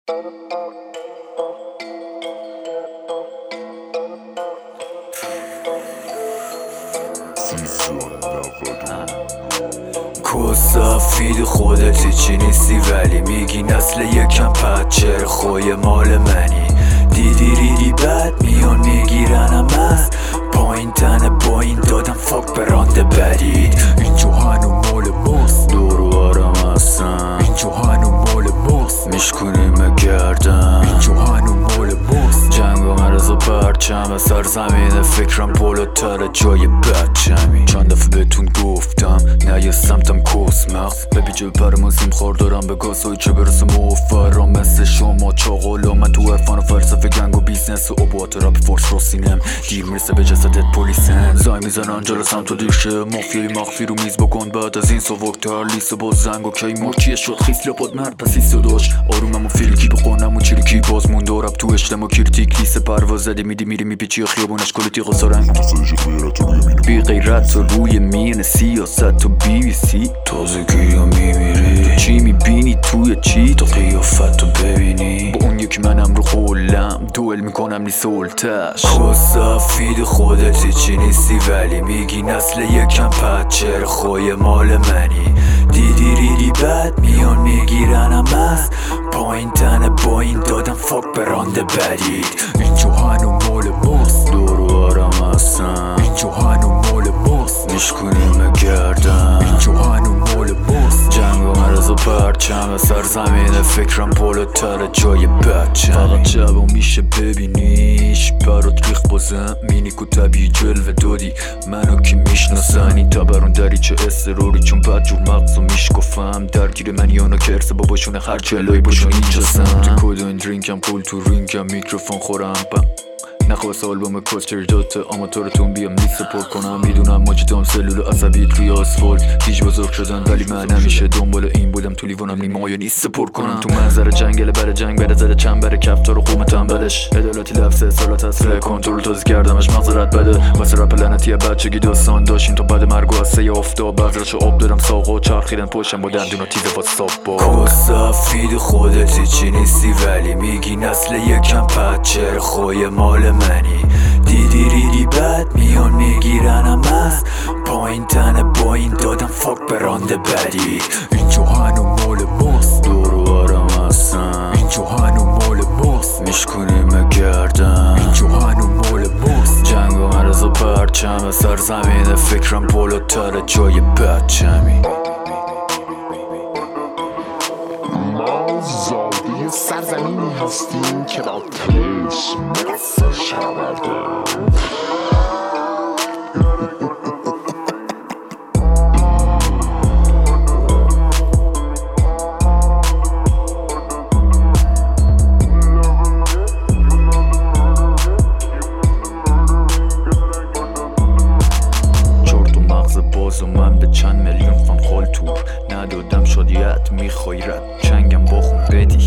کسافید خودتی چی نیستی ولی میگی نسل یکم پچر خوی مال منی. دیدی ریدی بد میان میگیرنم از پایین تنه با این دادم فاک برانده برید. اینجا هنو مال ماست دورو آرام هستم. اینجا هنو مال ماست میشکنیم گردم. اینجا هنو مال ماست جنگ و مرز و پرچم سرزمین فکرم بالاتر جای بچمی. چند دفعه بهتون گفتم نه یه سمتم کس مغز ببی جب پرمازیم خوار دارم به گازهای چه برسه موفرام مثل شما چاقالا. من تو عرفان و فلسفه گنگ و بیزنس و عبات راب فورس رو سینم دیر میرسه به جسدت پلیسن. زای میزنن جلسم تو دیشه مافیای مخفی رو میز بکن بعد از این سوکتر لیسه با زنگ و کی مرچیه شد خیس لپاد مرد پس ایسا داشت آرومم و فیلکی بخونم و چیلکی باز مونده و رب تو اشتم و کیرتیک لیسه پرواز زده میدی میری میپیچی خیابونش کل تیغ و سارنگ بی غیرت و روی مین سیاست و BBC تازگی ها میمیری چی میبینی توی چی تو قیافت رو ببینی با اون یکی منم رو خولم دوئل میکنم نی سلطش. کسافید خودتی چی نیستی ولی میگی نسل یکم پچر خوی مال منی. دیدی ریدی بد میان میگیرنم از پایین تنه با این دادم فاک برانده برید. اینجا هنو مال ماست دورو آرام هستم. اینجا هنو مال ماست میشکنیم گردم. اینجا هنو مال ماست جنگ و مرز و پرچم سرزمین فکرم بالاتر جای بچم. فقط شبا میشه ببینیش برات ریخ بازم مینیک و طبیعی جلوه دادی منو که میشناسن این تبرون داری چه استروری چون بد جور مغز و میشکفم درگیر من یانا که ارسه باباشونه هر چلایی باشون اینجاسم. تو کد و این درینکم قول تو رینکم میکروفون خورم نخواست آلبوم کستر دوتا آماتورتون بیام نیست پر کنم. میدونم ماجدام سلول عصبیت روی آسفالت هیچ بزرگ شدن ولی من همیشه دنبال این بودم تو لیوانم نیمایه نیست پر کنم. تو منظر جنگل بره جنگ بره زده چند بره کفتار و خومتم بدش عدالتی لفظه سالات اصله کنترل تازی کردمش مغزرت بده واسه رپ لعنتی بچگی داستان داشتیم تا بعد مرگ و هسته افتاد بغرشو آب دارم ساقا و چرخیدن پشتم با دندون و تیزه با صاف. کسافید خودتی چی نیستی ولی میگی نسل یکم پچر خوی مال منی. دیدی ریدی بد میان میگیرنم از پایین تنه با این دادم فاک برانده برید. اینجا هنو مال ماست دورو آرام هستم. اینجا هنو مال ماست میشکنیم گردم. اینجا هنو مال ماست جنگ و مرز و پرچم سرزمین فکرم بالاتر جای بچمی. ما زاده سرزمینی هستیم که با تلش مرفش شنورده. چرت و مغز باز و من به چند میلیون فان خال تور ندادم شادیت میخوای رد چنگم با خون بدی